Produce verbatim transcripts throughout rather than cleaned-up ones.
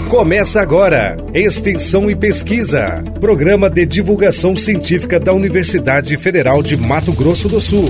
Começa agora, Extensão e Pesquisa, programa de divulgação científica da Universidade Federal de Mato Grosso do Sul.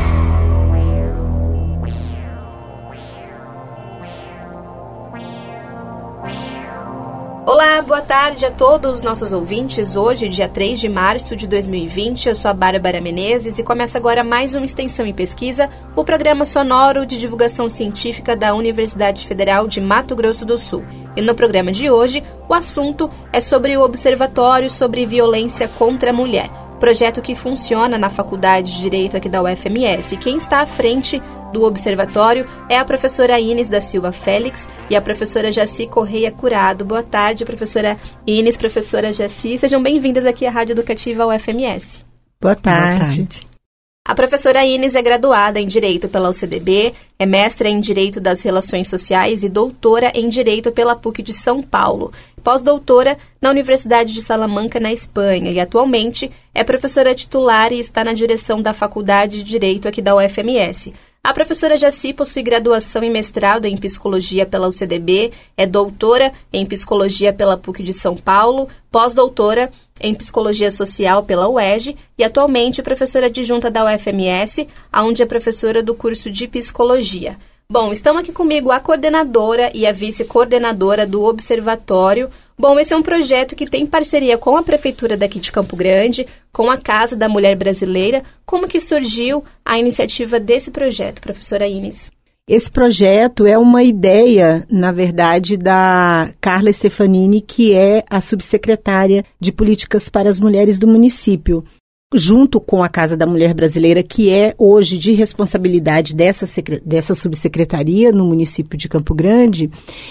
Olá, boa tarde a todos os nossos ouvintes. Hoje, dia três de março de dois mil e vinte, eu sou a Bárbara Menezes e começa agora mais uma Extensão e Pesquisa, o programa sonoro de divulgação científica da Universidade Federal de Mato Grosso do Sul. E no programa de hoje, o assunto é sobre o Observatório sobre Violência contra a Mulher, projeto que funciona na Faculdade de Direito aqui da U F M S. Quem está à frente do observatório é a professora Ines da Silva Félix e a professora Jaci Correia Curado. Boa tarde, professora Ines, professora Jaci. Sejam bem-vindas aqui à Rádio Educativa U F M S. Boa tarde. Boa tarde. A professora Ines é graduada em Direito pela U C B B, é mestra em Direito das Relações Sociais e doutora em Direito pela P U C de São Paulo, pós-doutora na Universidade de Salamanca, na Espanha, e atualmente é professora titular e está na direção da Faculdade de Direito aqui da U F M S. A professora Jaci possui graduação e mestrado em Psicologia pela U C D B, é doutora em Psicologia pela P U C de São Paulo, pós-doutora em Psicologia Social pela U E G e atualmente professora adjunta da U F M S, onde é professora do curso de Psicologia. Bom, estão aqui comigo a coordenadora e a vice-coordenadora do Observatório. Bom, esse é um projeto que tem parceria com a Prefeitura daqui de Campo Grande, com a Casa da Mulher Brasileira. Como que surgiu a iniciativa desse projeto, professora Ines? Esse projeto é uma ideia, na verdade, da Carla Stefanini, que é a subsecretária de Políticas para as Mulheres do município. Junto com a Casa da Mulher Brasileira, que é hoje de responsabilidade dessa, dessa subsecretaria no município de Campo Grande,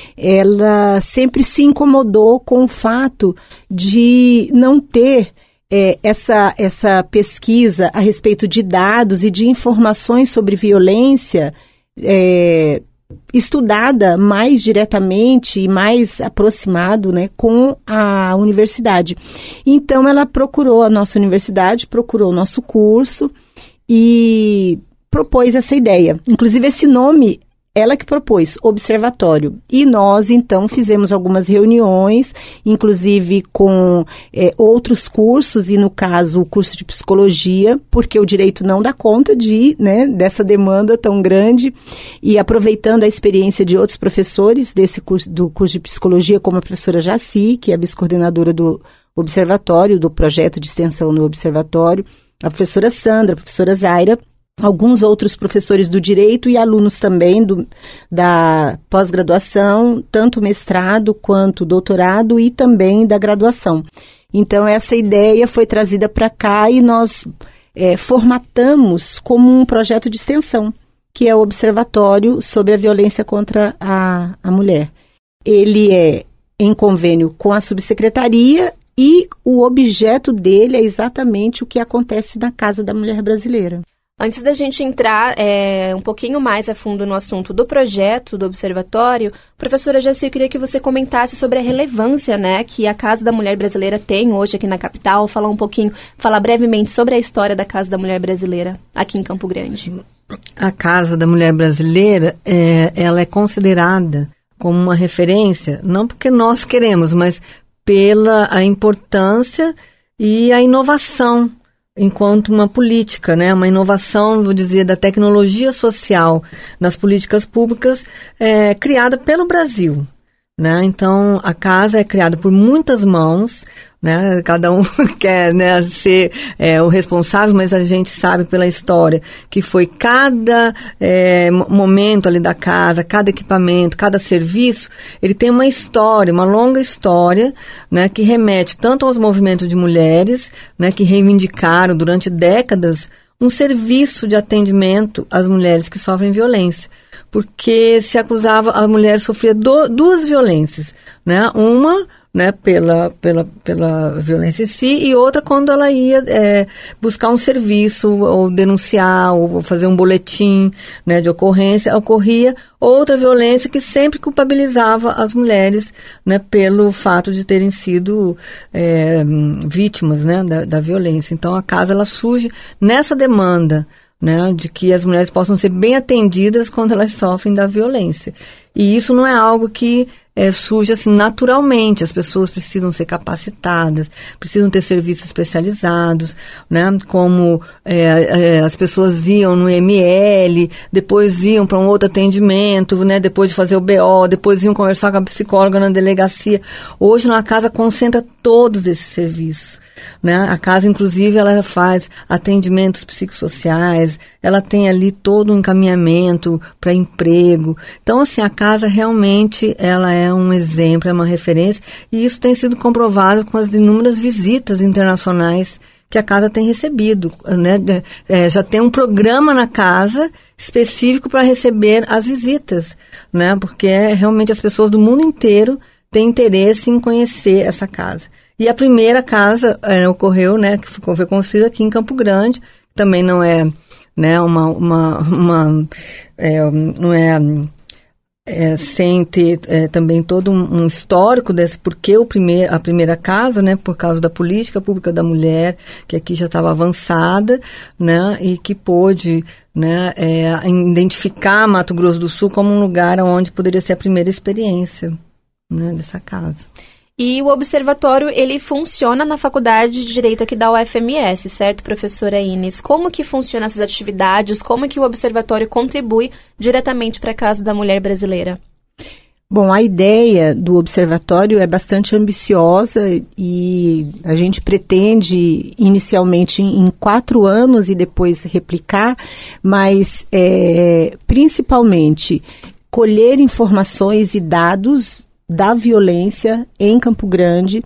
ela sempre se incomodou com o fato de não ter é, essa, essa pesquisa a respeito de dados e de informações sobre violência é, estudada mais diretamente e mais aproximado, né, com a universidade. Então, ela procurou a nossa universidade, procurou o nosso curso e propôs essa ideia. Inclusive, esse nome, ela que propôs, Observatório. E nós, então, fizemos algumas reuniões, inclusive com é, outros cursos, e no caso, o curso de Psicologia, porque o direito não dá conta de, né, dessa demanda tão grande, e aproveitando a experiência de outros professores desse curso, do curso de Psicologia, como a professora Jaci, que é a vice-coordenadora do Observatório, do projeto de extensão no Observatório, a professora Sandra, a professora Zaira, alguns outros professores do direito e alunos também do, da pós-graduação, tanto mestrado quanto doutorado e também da graduação. Então, essa ideia foi trazida para cá e nós é, formatamos como um projeto de extensão, que é o Observatório sobre a Violência contra a, a Mulher. Ele é em convênio com a subsecretaria e o objeto dele é exatamente o que acontece na Casa da Mulher Brasileira. Antes da gente entrar é, um pouquinho mais a fundo no assunto do projeto do Observatório, professora Jaci, eu queria que você comentasse sobre a relevância, né, que a Casa da Mulher Brasileira tem hoje aqui na capital, falar um pouquinho, falar brevemente sobre a história da Casa da Mulher Brasileira aqui em Campo Grande. A Casa da Mulher Brasileira, é, ela é considerada como uma referência, não porque nós queremos, mas pela a importância e a inovação enquanto uma política, né, uma inovação, vou dizer, da tecnologia social nas políticas públicas é, criada pelo Brasil, né? Então, a casa é criada por muitas mãos, né? Cada um quer, né, ser é, o responsável, mas a gente sabe pela história que foi cada é, momento ali da casa, cada equipamento, cada serviço, ele tem uma história, uma longa história, né, que remete tanto aos movimentos de mulheres, né, que reivindicaram durante décadas um serviço de atendimento às mulheres que sofrem violência, porque se acusava, a mulher sofria do, duas violências, né, uma, né, pela, pela, pela violência em si, e outra quando ela ia é, buscar um serviço, ou denunciar, ou fazer um boletim, né, de ocorrência, ocorria outra violência que sempre culpabilizava as mulheres, né, pelo fato de terem sido é, vítimas, né, da, da violência. Então, a casa ela surge nessa demanda, né, de que as mulheres possam ser bem atendidas quando elas sofrem da violência. E isso não é algo que é, surge assim naturalmente. As pessoas precisam ser capacitadas, precisam ter serviços especializados, né? Como é, é, as pessoas iam no M L, depois iam para um outro atendimento, né? Depois de fazer o B O, depois iam conversar com a psicóloga na delegacia. Hoje, na casa, concentra todos esses serviços. Né? A casa, inclusive, ela faz atendimentos psicossociais, ela tem ali todo um encaminhamento para emprego. Então, assim, a casa realmente ela é um exemplo, é uma referência, e isso tem sido comprovado com as inúmeras visitas internacionais que a casa tem recebido, né? É, já tem um programa na casa específico para receber as visitas, né? Porque é, realmente as pessoas do mundo inteiro têm interesse em conhecer essa casa. E a primeira casa é, ocorreu, né, que ficou, foi construída aqui em Campo Grande, também não é, né, uma, uma, uma é, não é, é sem ter é, também todo um, um histórico desse, porque o primeir, a primeira casa, né, por causa da política pública da mulher, que aqui já estava avançada, né, e que pôde, né, é, identificar Mato Grosso do Sul como um lugar onde poderia ser a primeira experiência, né, dessa casa. E o observatório, ele funciona na Faculdade de Direito aqui da U F M S, certo, professora Inês? Como que funcionam essas atividades? Como que o observatório contribui diretamente para a Casa da Mulher Brasileira? Bom, a ideia do observatório é bastante ambiciosa e a gente pretende inicialmente em, em quatro anos e depois replicar, mas é, principalmente colher informações e dados da violência em Campo Grande,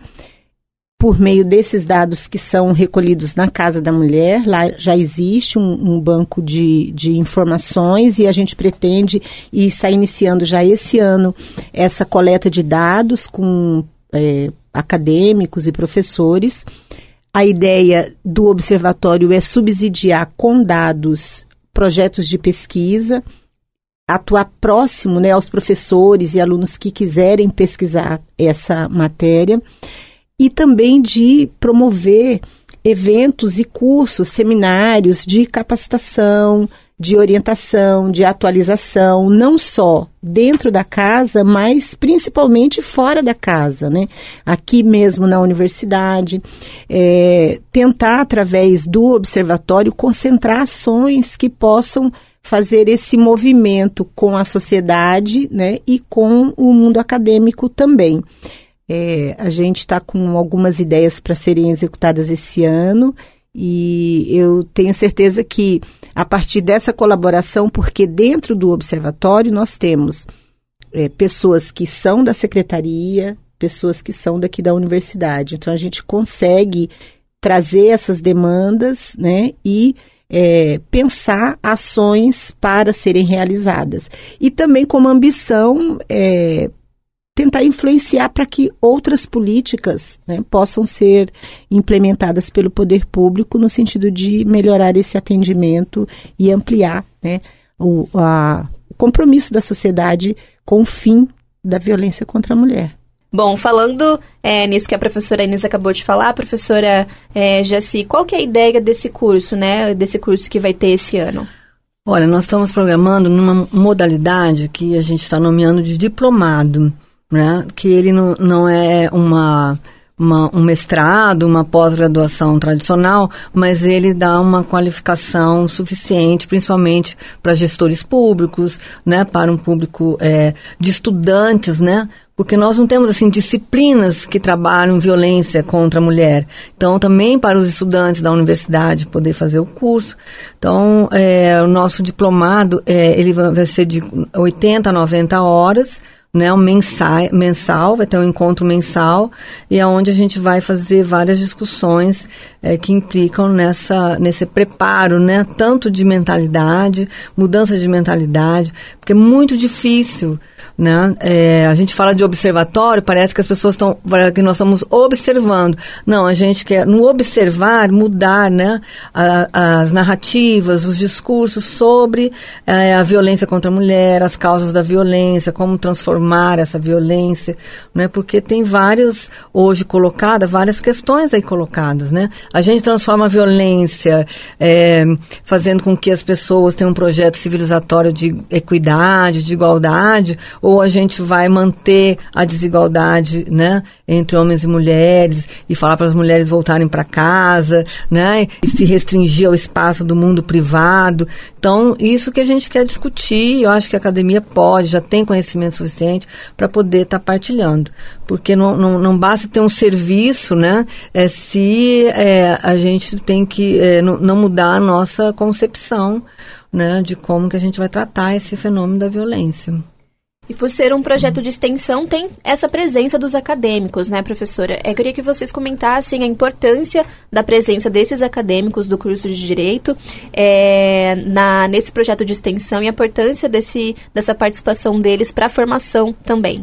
por meio desses dados que são recolhidos na Casa da Mulher. Lá já existe um, um banco de, de informações e a gente pretende e está iniciando já esse ano essa coleta de dados com é, acadêmicos e professores. A ideia do observatório é subsidiar com dados projetos de pesquisa, atuar próximo, né, aos professores e alunos que quiserem pesquisar essa matéria, e também de promover eventos e cursos, seminários de capacitação, de orientação, de atualização, não só dentro da casa, mas principalmente fora da casa, né? Aqui mesmo na universidade, é, tentar, através do observatório, concentrar ações que possam fazer esse movimento com a sociedade, né, e com o mundo acadêmico também. É, a gente está com algumas ideias para serem executadas esse ano e eu tenho certeza que a partir dessa colaboração, porque dentro do observatório nós temos é, pessoas que são da secretaria, pessoas que são daqui da universidade, então a gente consegue trazer essas demandas, né, e É, pensar ações para serem realizadas. E também como ambição, é, tentar influenciar para que outras políticas, né, possam ser implementadas pelo poder público no sentido de melhorar esse atendimento e ampliar, né, o, a, o compromisso da sociedade com o fim da violência contra a mulher. Bom, falando é, nisso que a professora Inês acabou de falar, professora é, Jaci, qual que é a ideia desse curso, né? Desse curso que vai ter esse ano? Olha, nós estamos programando numa modalidade que a gente está nomeando de diplomado, né? Que ele não, não é uma... Uma, um mestrado, uma pós-graduação tradicional, mas ele dá uma qualificação suficiente, principalmente para gestores públicos, né, para um público é, de estudantes, né, porque nós não temos, assim, disciplinas que trabalham violência contra a mulher. Então, também para os estudantes da universidade poder fazer o curso. Então, é, o nosso diplomado, é, ele vai ser de oitenta a noventa horas, né, um mensal, mensal, vai ter um encontro mensal, e é onde a gente vai fazer várias discussões é, que implicam nessa, nesse preparo, né, tanto de mentalidade, mudança de mentalidade, porque é muito difícil, né, é, a gente fala de observatório, parece que as pessoas estão, que nós estamos observando. Não, a gente quer, no observar, mudar, né, a, as narrativas, os discursos sobre é, a violência contra a mulher, as causas da violência, como transformar essa violência, né? Porque tem várias, hoje colocadas, várias questões aí colocadas, né? A gente transforma a violência é, fazendo com que as pessoas tenham um projeto civilizatório de equidade, de igualdade, Ou a gente vai manter a desigualdade, né, entre homens e mulheres e falar para as mulheres voltarem para casa, né, e se restringir ao espaço do mundo privado. Então, isso que a gente quer discutir, eu acho que a academia pode, já tem conhecimento suficiente para poder estar tá partilhando. Porque não, não, não basta ter um serviço, né, é, se é, a gente tem que é, não, não mudar a nossa concepção, né, de como que a gente vai tratar esse fenômeno da violência. E por ser um projeto de extensão, tem essa presença dos acadêmicos, né, professora? Eu queria que vocês comentassem a importância da presença desses acadêmicos do curso de Direito é, na, nesse projeto de extensão e a importância desse, dessa participação deles para a formação também.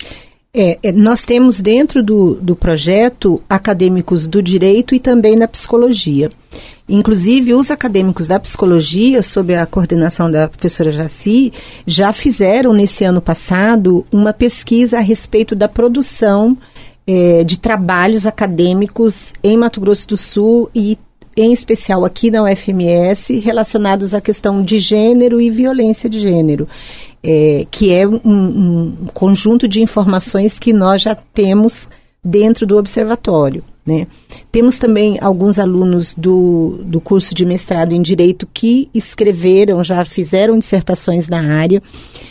É, nós temos dentro do, do projeto acadêmicos do direito e também na psicologia. Inclusive, os acadêmicos da psicologia, sob a coordenação da professora Jaci, já fizeram nesse ano passado uma pesquisa a respeito da produção é, de trabalhos acadêmicos em Mato Grosso do Sul e, em especial, aqui na U F M S, relacionados à questão de gênero e violência de gênero. É, que é um, um conjunto de informações que nós já temos dentro do observatório, né? Temos também alguns alunos do, do curso de mestrado em Direito que escreveram, já fizeram dissertações na área,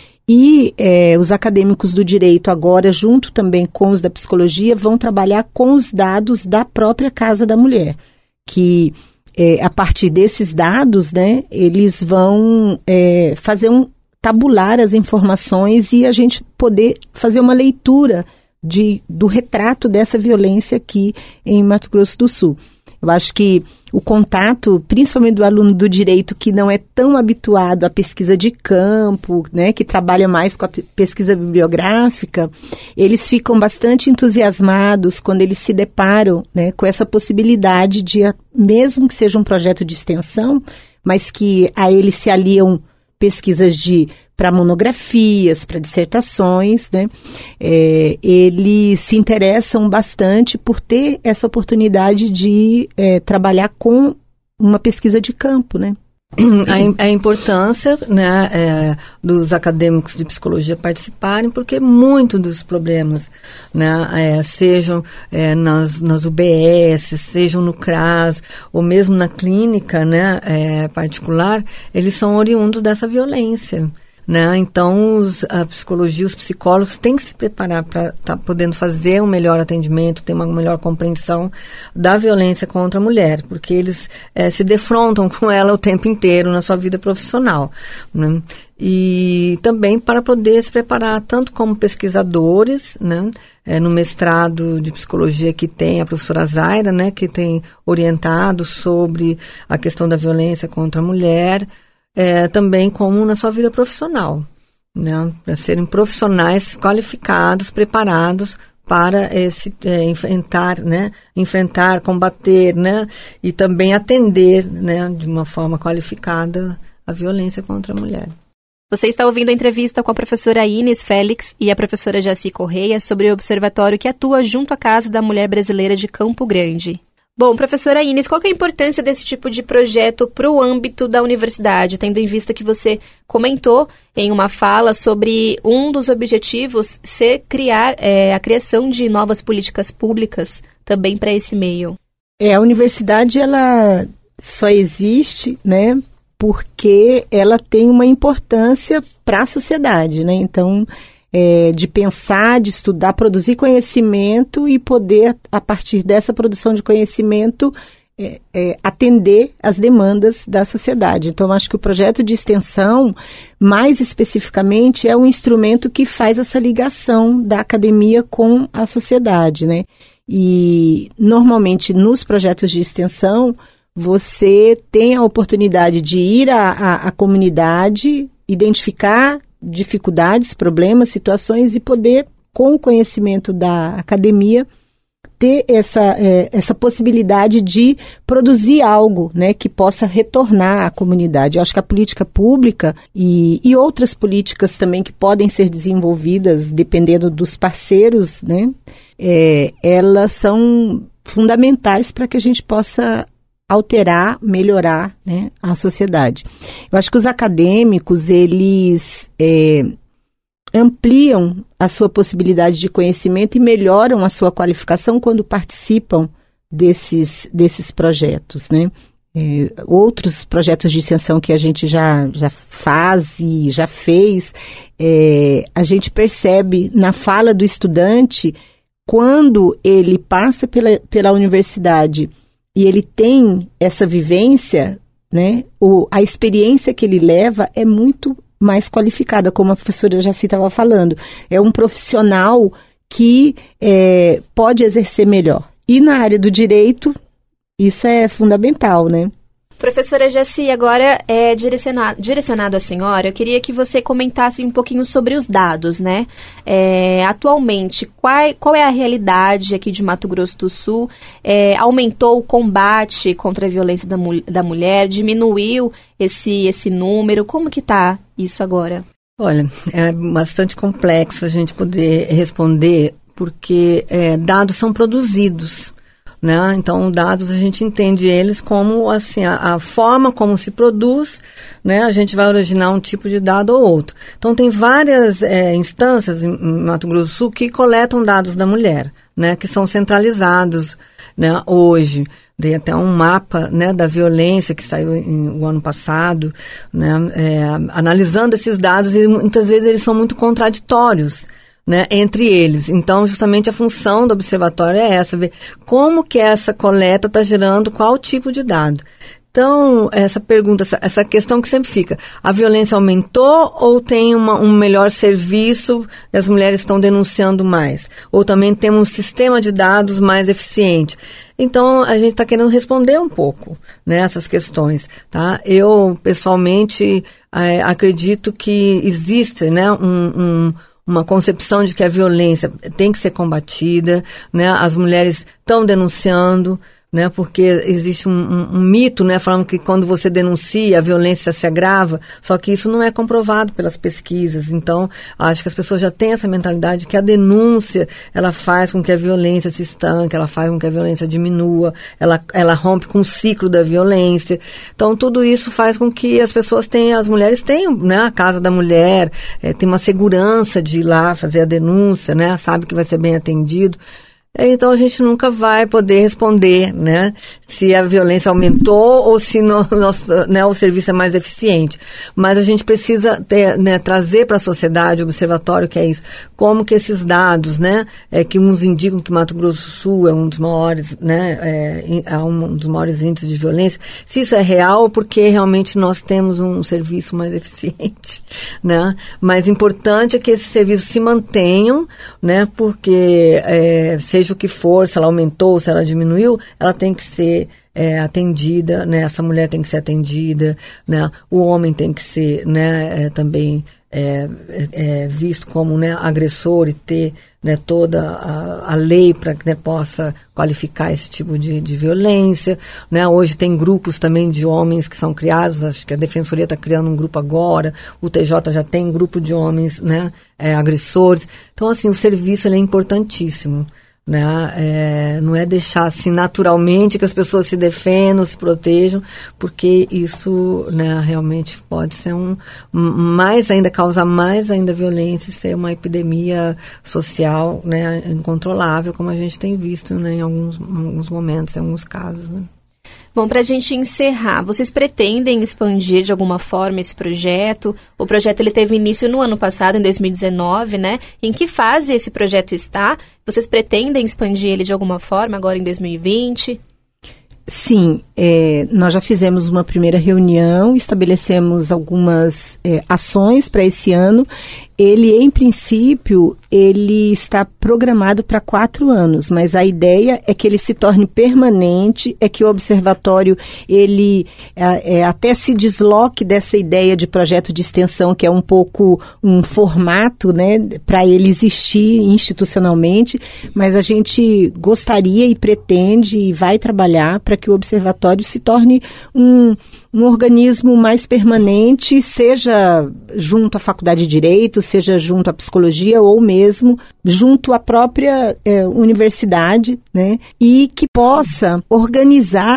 e é, os acadêmicos do Direito agora, junto também com os da Psicologia, vão trabalhar com os dados da própria Casa da Mulher, que é, a partir desses dados, né, eles vão é, fazer um tabular as informações e a gente poder fazer uma leitura de, do retrato dessa violência aqui em Mato Grosso do Sul. Eu acho que o contato, principalmente do aluno do direito que não é tão habituado à pesquisa de campo, né, que trabalha mais com a pesquisa bibliográfica, eles ficam bastante entusiasmados quando eles se deparam, né, com essa possibilidade de, mesmo que seja um projeto de extensão, mas que a eles se aliam pesquisas de para monografias, para dissertações, né? É, eles se interessam bastante por ter essa oportunidade de é, trabalhar com uma pesquisa de campo, né? A, a importância, né, é, dos acadêmicos de psicologia participarem, porque muitos dos problemas, né, é, sejam é, nas, nas U B S, sejam no CRAS, ou mesmo na clínica, né, é, particular, eles são oriundos dessa violência. Né? Então, os, a psicologia, os psicólogos têm que se preparar para estar tá podendo fazer um melhor atendimento, ter uma melhor compreensão da violência contra a mulher, porque eles é, se defrontam com ela o tempo inteiro na sua vida profissional. Né? E também para poder se preparar tanto como pesquisadores, né? É, no mestrado de psicologia que tem a professora Zaira, né? Que tem orientado sobre a questão da violência contra a mulher, É, também como na sua vida profissional, né? Para serem profissionais qualificados, preparados para esse, é, enfrentar, né? enfrentar, combater, né? E também atender, né? de uma forma qualificada a violência contra a mulher. Você está ouvindo a entrevista com a professora Inês Félix e a professora Jaci Correia sobre o observatório que atua junto à Casa da Mulher Brasileira de Campo Grande. Bom, professora Inês, qual que é a importância desse tipo de projeto para o âmbito da universidade, tendo em vista que você comentou em uma fala sobre um dos objetivos ser criar é, a criação de novas políticas públicas também para esse meio? É, a universidade ela só existe, né, porque ela tem uma importância para a sociedade, né? Então, É, de pensar, de estudar, produzir conhecimento e poder, a partir dessa produção de conhecimento, é, é, atender às demandas da sociedade. Então, acho que o projeto de extensão, mais especificamente, é um instrumento que faz essa ligação da academia com a sociedade, né? E, normalmente, nos projetos de extensão, você tem a oportunidade de ir à, à, à comunidade, identificar dificuldades, problemas, situações e poder, com o conhecimento da academia, ter essa, é, essa possibilidade de produzir algo, né, que possa retornar à comunidade. Eu acho que a política pública e, e outras políticas também que podem ser desenvolvidas dependendo dos parceiros, né, é, elas são fundamentais para que a gente possa alterar, melhorar, né, a sociedade. Eu acho que os acadêmicos, eles, é, ampliam a sua possibilidade de conhecimento e melhoram a sua qualificação quando participam desses, desses projetos, né? É, outros projetos de extensão que a gente já, já faz e já fez, é, a gente percebe na fala do estudante, quando ele passa pela, pela universidade e ele tem essa vivência, né, o, a experiência que ele leva é muito mais qualificada, como a professora Jaci estava falando. É um profissional que é, pode exercer melhor. E na área do direito, isso é fundamental, né? Professora Jaci, agora é direcionado, direcionado à senhora, eu queria que você comentasse um pouquinho sobre os dados, né? É, atualmente, qual, qual é a realidade aqui de Mato Grosso do Sul? É, aumentou o combate contra a violência da, da mulher? Diminuiu esse, esse número? Como que está isso agora? Olha, é bastante complexo a gente poder responder, porque é, dados são produzidos. Né? Então, dados, a gente entende eles como assim, a, a forma como se produz, né? A gente vai originar um tipo de dado ou outro. Então, tem várias é, instâncias em, em Mato Grosso do Sul que coletam dados da mulher, né? Que são centralizados, né? Hoje. Tem até um mapa, né, da violência que saiu em, o ano passado, né? É, analisando esses dados, e muitas vezes eles são muito contraditórios, né, entre eles. Então, justamente a função do observatório é essa, ver como que essa coleta está gerando qual tipo de dado. Então, essa pergunta, essa, essa questão que sempre fica, a violência aumentou ou tem uma, um melhor serviço e as mulheres estão denunciando mais? Ou também temos um sistema de dados mais eficiente? Então, a gente está querendo responder um pouco, né, essas questões, tá? Eu, pessoalmente, é, acredito que existe, né, um... um uma concepção de que a violência tem que ser combatida, né? As mulheres estão denunciando, né? Porque existe um, um, um mito, né? Falando que quando você denuncia, a violência se agrava, só que isso não é comprovado pelas pesquisas. Então, acho que as pessoas já têm essa mentalidade que a denúncia, ela faz com que a violência se estanque, ela faz com que a violência diminua, ela, ela rompe com o ciclo da violência. Então, tudo isso faz com que as pessoas tenham, as mulheres tenham, né? A casa da mulher, é, tem uma segurança de ir lá fazer a denúncia, né? Sabe que vai ser bem atendido. Então, a gente nunca vai poder responder, né, se a violência aumentou ou se no, nosso, né, o serviço é mais eficiente. Mas a gente precisa ter, né, trazer para a sociedade, o observatório, que é isso, como que esses dados, né, é, que uns indicam que Mato Grosso do Sul é um dos maiores, né, é, é um dos maiores índices de violência, se isso é real ou porque realmente nós temos um serviço mais eficiente, né. Mas importante é que esses serviços se mantenham, né, porque é, seja o que for, se ela aumentou, se ela diminuiu, ela tem que ser é, atendida, né? Essa mulher tem que ser atendida, né? O homem tem que ser, né, é, também é, é, visto como, né, agressor e ter, né, toda a, a lei para que, né, possa qualificar esse tipo de, de violência, né? Hoje tem grupos também de homens que são criados, acho que a Defensoria está criando um grupo agora, o T J já tem um grupo de homens, né, é, agressores. Então, assim, o serviço ele é importantíssimo. Né? É, não é deixar assim naturalmente que as pessoas se defendam, se protejam, porque isso, né, realmente pode ser um, mais ainda, causar mais ainda violência e ser uma epidemia social, né, incontrolável, como a gente tem visto, né, em alguns, em alguns momentos, em alguns casos, né? Bom, para a gente encerrar, vocês pretendem expandir de alguma forma esse projeto? O projeto ele teve início no ano passado, em dois mil e dezenove, né? Em que fase esse projeto está? Vocês pretendem expandir ele de alguma forma agora em dois mil e vinte? Sim, é, nós já fizemos uma primeira reunião, estabelecemos algumas é, ações para esse ano. Ele, em princípio, ele está programado para quatro anos, mas a ideia é que ele se torne permanente, é que o observatório, ele é, é, até se desloque dessa ideia de projeto de extensão, que é um pouco um formato, né, para ele existir institucionalmente, mas a gente gostaria e pretende e vai trabalhar para que o observatório se torne um, um organismo mais permanente, seja junto à Faculdade de Direito, seja junto à psicologia ou mesmo junto à própria é, universidade, né? E que possa organizar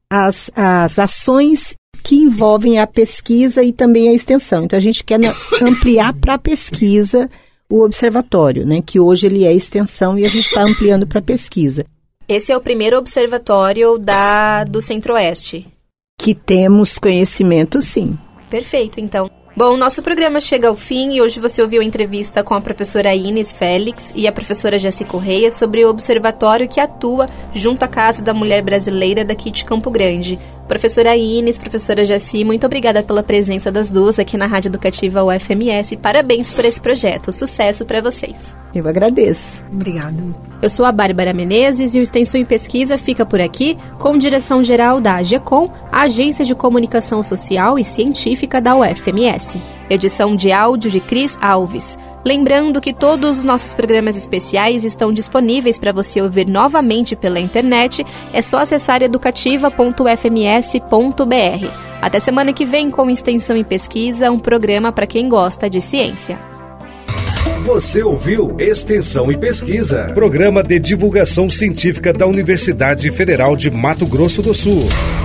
as, as ações que envolvem a pesquisa e também a extensão. Então, a gente quer ampliar para a pesquisa o observatório, né, que hoje ele é extensão e a gente está ampliando para a pesquisa. Esse é o primeiro observatório da, do Centro-Oeste. Que temos conhecimento, sim. Perfeito, então. Bom, nosso programa chega ao fim e hoje você ouviu a entrevista com a professora Inês Félix e a professora Jessi Correia sobre o observatório que atua junto à Casa da Mulher Brasileira daqui de Campo Grande. Professora Inês, professora Jessi, muito obrigada pela presença das duas aqui na Rádio Educativa U F M S. Parabéns por esse projeto. Sucesso para vocês. Eu agradeço. Obrigada. Eu sou a Bárbara Menezes e o Extensão em Pesquisa fica por aqui com direção-geral da AGECOM, a Agência de Comunicação Social e Científica da U F M S. Edição de áudio de Cris Alves. Lembrando que todos os nossos programas especiais estão disponíveis para você ouvir novamente pela internet. É só acessar educativa ponto u f m s ponto b r. Até semana que vem com Extensão em Pesquisa, um programa para quem gosta de ciência. Você ouviu Extensão e Pesquisa, programa de divulgação científica da Universidade Federal de Mato Grosso do Sul.